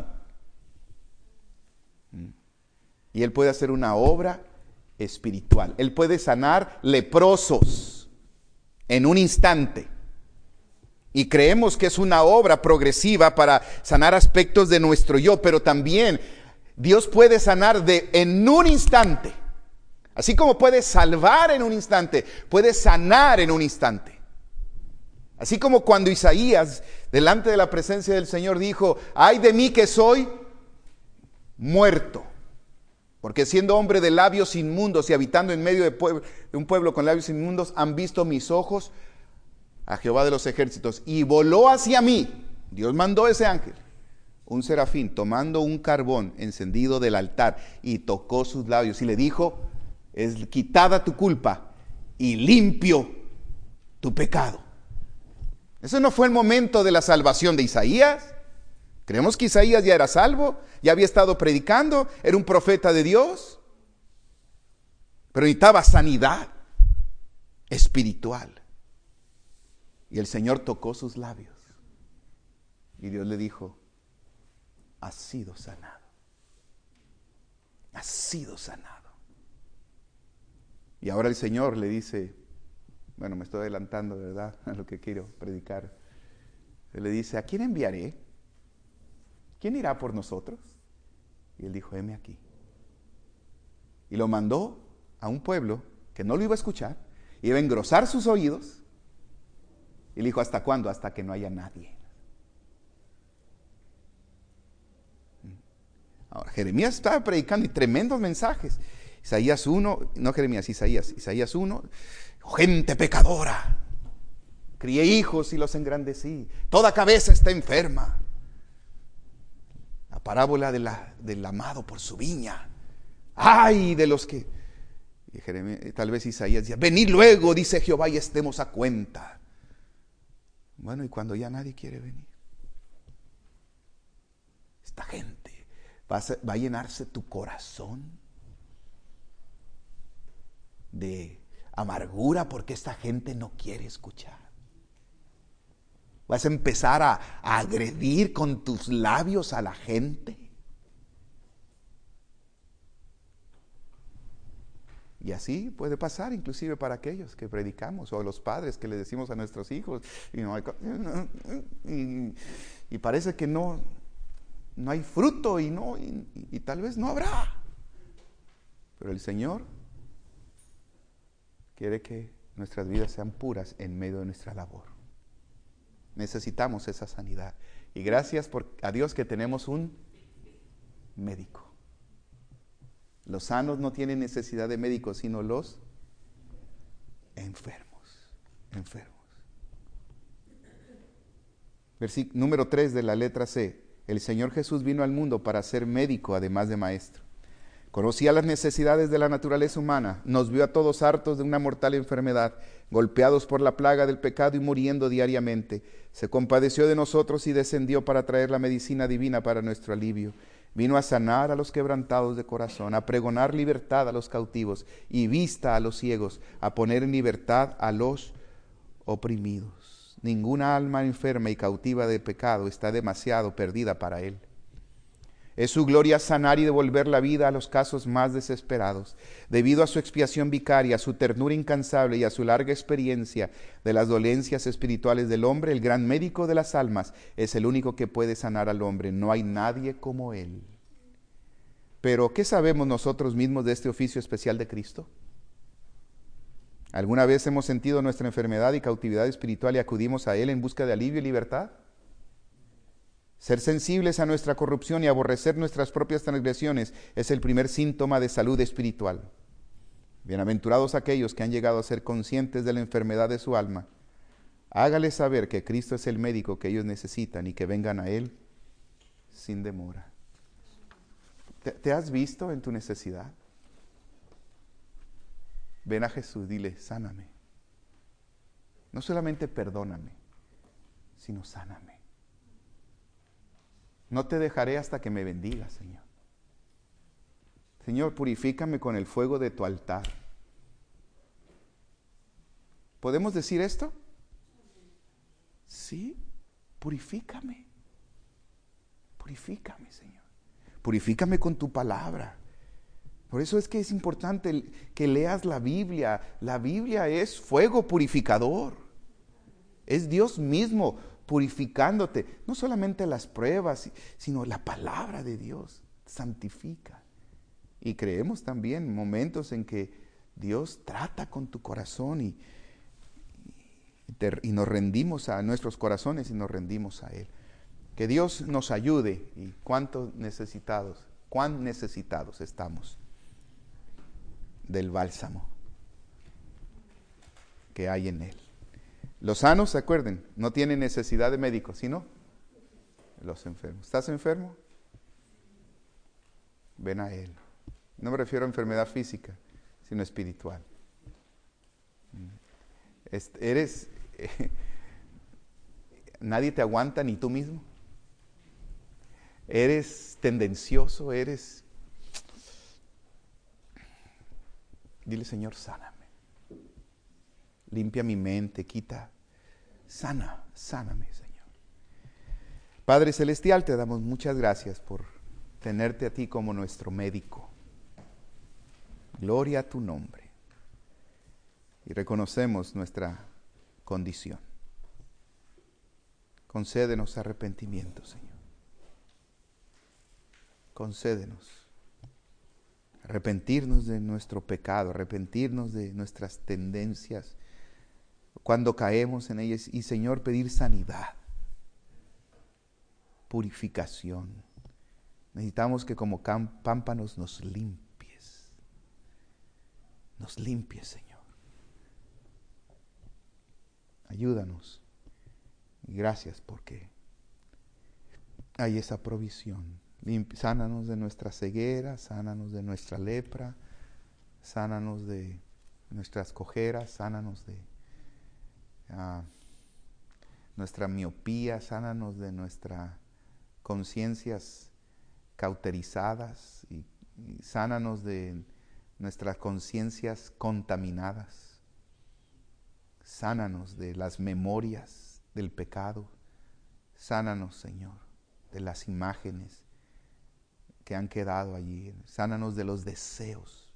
Y Él puede hacer una obra espiritual. Él puede sanar leprosos en un instante. Y creemos que es una obra progresiva para sanar aspectos de nuestro yo, pero también Dios puede sanar de, en un instante. Así como puede salvar en un instante, puede sanar en un instante. Así como cuando Isaías, delante de la presencia del Señor, dijo, ay de mí que soy muerto. Porque siendo hombre de labios inmundos y habitando en medio de, pueblo, de un pueblo con labios inmundos, han visto mis ojos a Jehová de los ejércitos, y voló hacia mí, Dios mandó ese ángel, un serafín, tomando un carbón encendido del altar, y tocó sus labios, y le dijo, es quitada tu culpa, y limpio tu pecado. Ese no fue el momento de la salvación de Isaías. Creemos que Isaías ya era salvo, ya había estado predicando, era un profeta de Dios, pero necesitaba sanidad espiritual. Y el Señor tocó sus labios. Y Dios le dijo, has sido sanado. Has sido sanado. Y ahora el Señor le dice, bueno, me estoy adelantando, ¿verdad?, a lo que quiero predicar. Él le dice, ¿a quién enviaré? ¿Quién irá por nosotros? Y él dijo, heme aquí. Y lo mandó a un pueblo que no lo iba a escuchar, iba a engrosar sus oídos. Y le dijo, ¿hasta cuándo? Hasta que no haya nadie. Ahora, Jeremías estaba predicando y tremendos mensajes. Isaías uno, no Jeremías, Isaías, Isaías uno, gente pecadora. Crié hijos y los engrandecí. Toda cabeza está enferma. La parábola de la, del amado por su viña. ¡Ay de los que! Y Jeremías, tal vez Isaías decía, venid luego, dice Jehová, y estemos a cuenta. Bueno, y cuando ya nadie quiere venir, esta gente va a, ser, va a llenarse tu corazón de amargura porque esta gente no quiere escuchar. Vas a empezar a, a agredir con tus labios a la gente. Y así puede pasar inclusive para aquellos que predicamos o a los padres que le decimos a nuestros hijos y, no hay, y, y parece que no, no hay fruto y, no, y, y tal vez no habrá. Pero el Señor quiere que nuestras vidas sean puras en medio de nuestra labor. Necesitamos esa sanidad. Y gracias por, a Dios que tenemos un médico. Los sanos no tienen necesidad de médicos, sino los enfermos. Enfermos. Versículo número tres de la letra C. El Señor Jesús vino al mundo para ser médico, además de maestro. Conocía las necesidades de la naturaleza humana, nos vio a todos hartos de una mortal enfermedad, golpeados por la plaga del pecado y muriendo diariamente. Se compadeció de nosotros y descendió para traer la medicina divina para nuestro alivio. Vino a sanar a los quebrantados de corazón, a pregonar libertad a los cautivos y vista a los ciegos, a poner en libertad a los oprimidos. Ninguna alma enferma y cautiva de pecado está demasiado perdida para Él. Es su gloria sanar y devolver la vida a los casos más desesperados. Debido a su expiación vicaria, a su ternura incansable y a su larga experiencia de las dolencias espirituales del hombre, el gran médico de las almas es el único que puede sanar al hombre. No hay nadie como Él. Pero, ¿qué sabemos nosotros mismos de este oficio especial de Cristo? ¿Alguna vez hemos sentido nuestra enfermedad y cautividad espiritual y acudimos a Él en busca de alivio y libertad? Ser sensibles a nuestra corrupción y aborrecer nuestras propias transgresiones es el primer síntoma de salud espiritual. Bienaventurados aquellos que han llegado a ser conscientes de la enfermedad de su alma. Hágales saber que Cristo es el médico que ellos necesitan y que vengan a Él sin demora. ¿Te, te has visto en tu necesidad? Ven a Jesús, dile, sáname. No solamente perdóname, sino sáname. No te dejaré hasta que me bendigas, Señor. Señor, purifícame con el fuego de tu altar. ¿Podemos decir esto? Sí, purifícame. Purifícame, Señor. Purifícame con tu palabra. Por eso es que es importante que leas la Biblia. La Biblia es fuego purificador. Es Dios mismo purificándote. No solamente las pruebas, sino la palabra de Dios santifica. Y creemos también momentos en que Dios trata con tu corazón y, y, te, y nos rendimos a nuestros corazones y nos rendimos a Él. Que Dios nos ayude. Y cuánto necesitados, cuán necesitados estamos del bálsamo que hay en Él. Los sanos, se acuerden, no tienen necesidad de médicos, sino los enfermos. ¿Estás enfermo? Ven a Él. No me refiero a enfermedad física, sino espiritual. Eres, eh, nadie te aguanta, ni tú mismo. Eres tendencioso, eres... Dile, Señor, sáname. Limpia mi mente, quita, sana, sáname, Señor. Padre Celestial, te damos muchas gracias por tenerte a ti como nuestro médico. Gloria a tu nombre. Y reconocemos nuestra condición. Concédenos arrepentimiento, Señor. Concédenos arrepentirnos de nuestro pecado, arrepentirnos de nuestras tendencias cuando caemos en ellas y, Señor, pedir sanidad, purificación. Necesitamos que como pámpanos nos limpies, nos limpies, Señor. Ayúdanos y gracias porque hay esa provisión. Sánanos de nuestra ceguera, sánanos de nuestra lepra, sánanos de nuestras cojeras, sánanos de uh, nuestra miopía, sánanos de nuestras conciencias cauterizadas y, y sánanos de nuestras conciencias contaminadas. Sánanos de las memorias del pecado. Sánanos, Señor, de las imágenes que han quedado allí. Sánanos de los deseos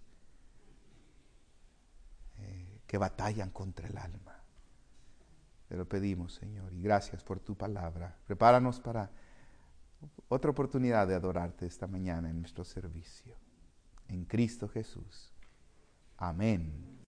eh, que batallan contra el alma. Te lo pedimos, Señor, y gracias por tu palabra. Prepáranos para otra oportunidad de adorarte esta mañana en nuestro servicio. En Cristo Jesús. Amén.